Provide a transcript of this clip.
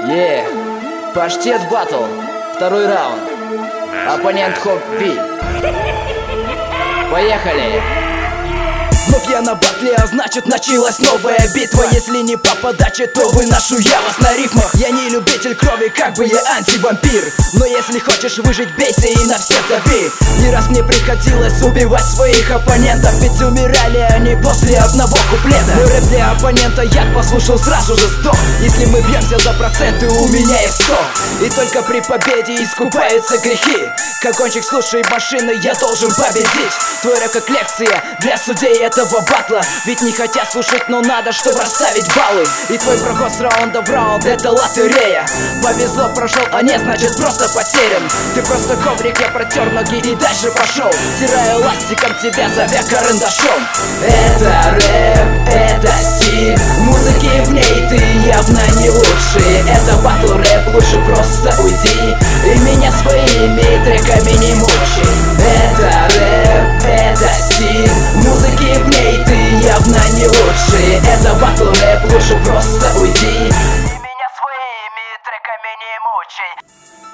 Паштет батл. Второй раунд. Оппонент Хоппи. Поехали. Вновь я на батле, а значит началась новая битва. Если не по подаче, то выношу я вас на рифмах. Я не любитель крови, как бы я антивампир. Но если хочешь выжить, бейся и на всех дави. Не раз мне приходилось убивать своих оппонентов, ведь умирали они после одного куплета. Мой рэп для оппонента я послушал, сразу же сдох. Если мы бьемся за проценты, у меня их 100. И только при победе искупаются грехи. Как гонщик, слушай машины, я должен победить. Твой рэп как лекция для судей этого батла. Ведь не хотят слушать, но надо, чтобы расставить баллы. И твой проход с раунда в раунд — это лотерея. Повезло, прошел, а нет, значит просто потерян. Ты просто коврик, я протер ноги и дальше пошел. Стираю ластиком тебя, зовя карандашом. Это рэп, это стиль. Музыки в ней ты явно не лучший. Это батл рэп, лучше просто уйди и меня своими треками не мучай. Это рэп, это стиль. Музыки в ней ты явно не лучший. Это батл рэп, лучше просто уйди и меня своими треками не мучай.